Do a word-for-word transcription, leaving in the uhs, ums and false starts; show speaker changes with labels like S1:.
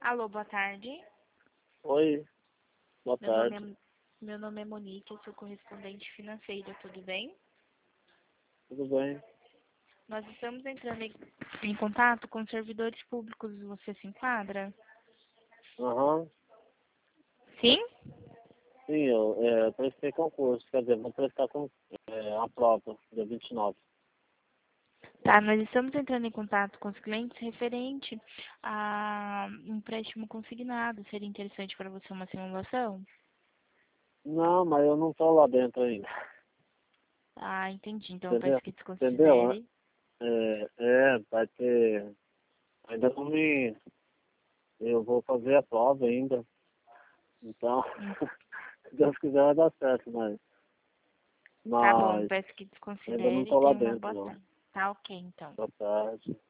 S1: Alô, boa tarde.
S2: Oi, boa
S1: Meu nome
S2: tarde.
S1: é, meu nome é Monique, eu sou correspondente financeira, tudo bem?
S2: Tudo bem?
S1: Nós estamos entrando em, em contato com servidores públicos, você se enquadra?
S2: Aham.
S1: Sim?
S2: Sim, eu é, prestei concurso, quer dizer, vou prestar com, é, a prova, dia vinte e nove.
S1: Tá, nós estamos entrando em contato com os clientes referente a um empréstimo consignado. Seria interessante para você uma simulação?
S2: Não, mas eu não tô lá dentro ainda.
S1: Ah, entendi. Então eu peço
S2: Entendeu?
S1: que
S2: Entendeu?
S1: desconsidere.
S2: É, é, vai ter. Ainda não me. Eu vou fazer a prova ainda. Então,
S1: Hum,
S2: se Deus quiser vai dar certo, mas.
S1: Tá bom,
S2: Mas
S1: peço que
S2: ainda não
S1: desconsidere e
S2: tô lá
S1: tenha uma
S2: dentro,
S1: boa
S2: não.
S1: tarde. Tá ok, então.
S2: Boa tarde.